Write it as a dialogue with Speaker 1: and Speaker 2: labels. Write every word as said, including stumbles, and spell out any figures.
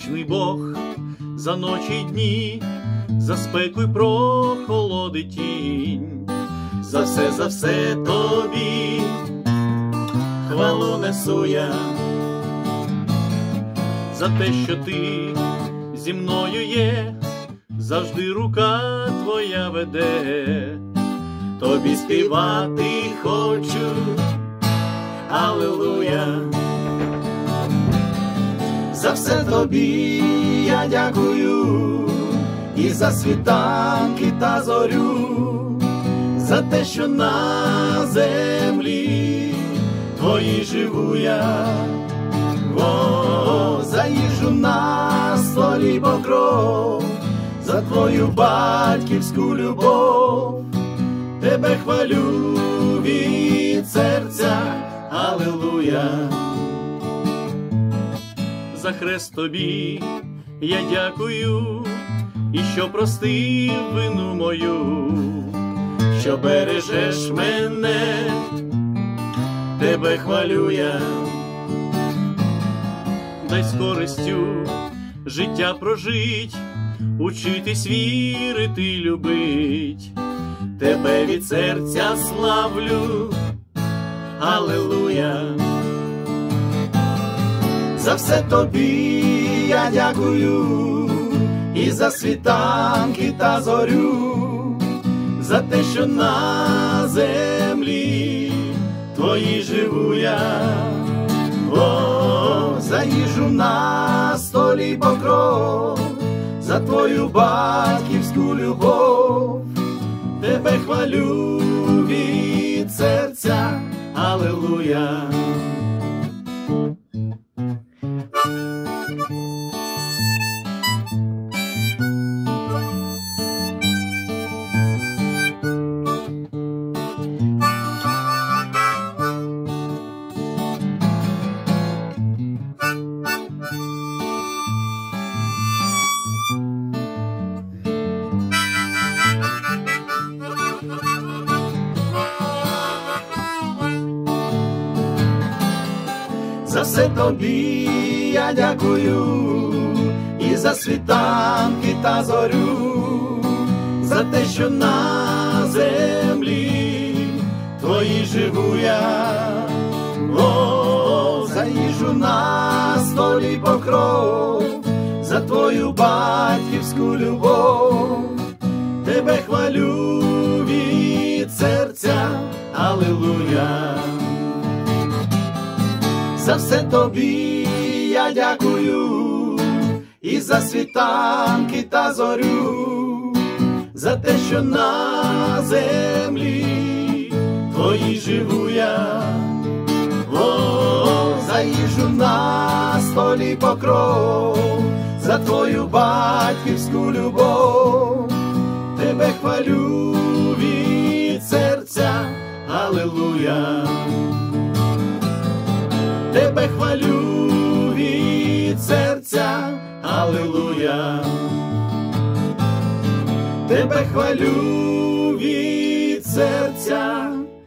Speaker 1: вічний Бог, за ночі й дні, за спеку й прохолоди тінь. За все, за все тобі хвалу несу я, за те, що ти зі мною є, завжди рука твоя веде. Тобі співати хочу, алілуя. За все тобі я дякую, і за світанки та зорю, за те, що на землі твоїй живу я. О, за їжу на столі покров, за твою батьківську любов. Тебе хвалю від серця, алілуя. За хрест тобі я дякую, і що простив вину мою, що бережеш мене, тебе хвалю я. Дай з користю життя прожить, учитись вірити й любить. Тебе від серця славлю, алілуя. За все тобі я дякую, і за світанки та зорю, за те, що на землі твоїй живу я. О, за їжу на столі покров, за твою батьківську любов. Тебе хвалю від серця, алілуя. За все тобі я дякую, і за світанки та зорю, за те, що на землі твоїй живу я. О, за їжу на столі покров, за твою батьківську любов. Тебе хвалю від серця, алілуя. За все тобі я дякую, і за світанки та зорю, за те, що на землі твоїй живу я. О, за їжу на столі покров, за твою батьківську любов. Тебе хвалю від серця, алілуя. Тебе хвалю від серця, алілуя. Тебе хвалю від серця,